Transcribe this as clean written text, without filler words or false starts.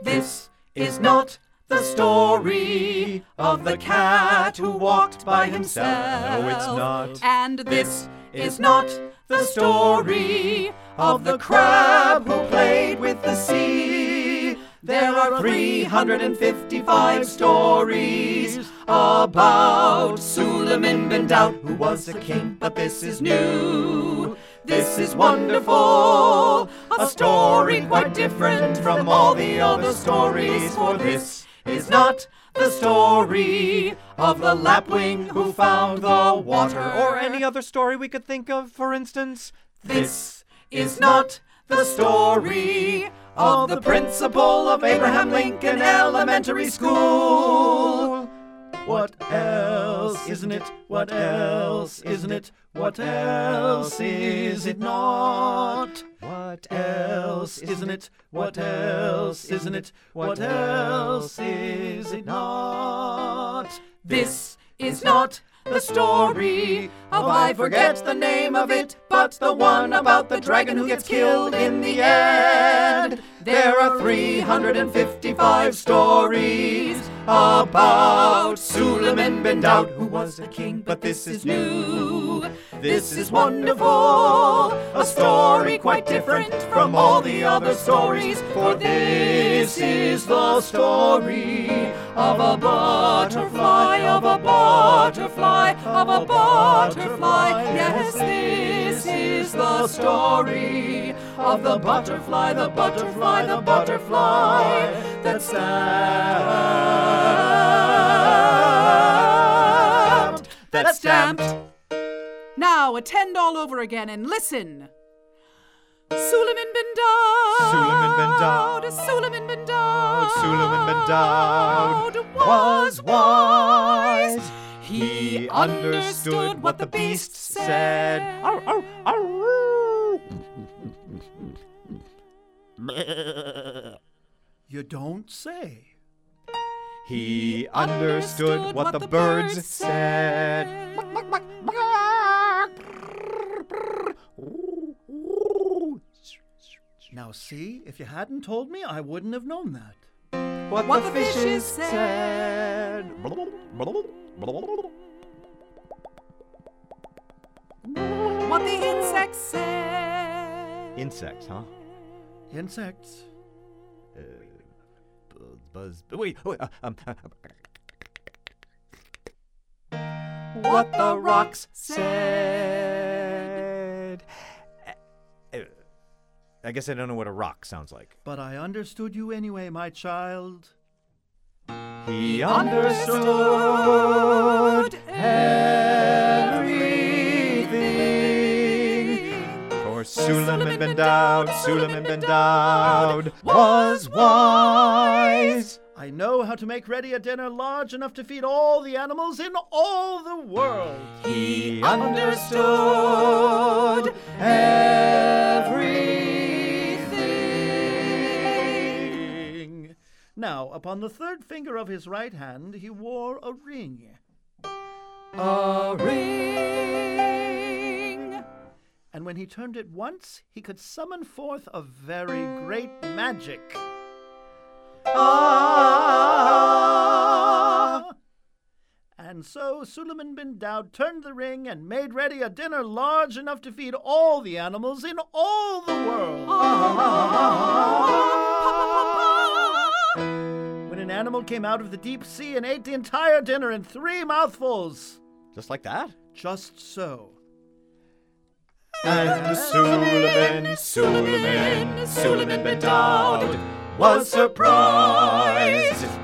This is not the story of the cat who walked by himself. No, it's not. And this is not the story of the crab who played with the sea. There are 355 stories about Suleiman bin Daud, who was a king, but this is new. This is wonderful, a story quite different from all the other stories, for this is not the story of the lapwing who found the water. Or any other story we could think of, for instance. This is not the story of the principal of Abraham Lincoln Elementary School. What else, isn't it? What else, isn't it? What else is it not? What else, isn't it? What else, isn't it? What else is it not? This is not the story of, I forget the name of it, but the one about the dragon who gets killed in the end. There are 355 stories about Suleiman bin Daud, who was a king, but this is new. This is wonderful, a story quite different from all the other stories, for this is the story of a butterfly, of a butterfly, of a butterfly. Yes, this is the story of the butterfly, the butterfly, the butterfly that stamped, that stamped. Now attend all over again and listen. Suleiman bin Daud, Suleiman bin Daud, Suleiman bin Daud, Suleiman bin Daud was wise. He understood what the beast said. Arr, arr, arr. You don't say. He understood what the birds said. Now see, if you hadn't told me, I wouldn't have known that. What the fishes said. What the insects said. Insects, huh? Insects. Buzz. Wait. What the rocks said. I guess I don't know what a rock sounds like. But I understood you anyway, my child. He Understood everything. For Suleiman bin Daud, Suleiman bin Daud was wise. I know how to make ready a dinner large enough to feed all the animals in all the world. He understood everything. Now, upon the third finger of his right hand, he wore a ring. A ring. And when he turned it once, he could summon forth a very great magic. And so Suleiman bin Daud turned the ring and made ready a dinner large enough to feed all the animals in all the world. When an animal came out of the deep sea and ate the entire dinner in 3 mouthfuls. Just like that? Just so. And Suleiman bin Daud was surprised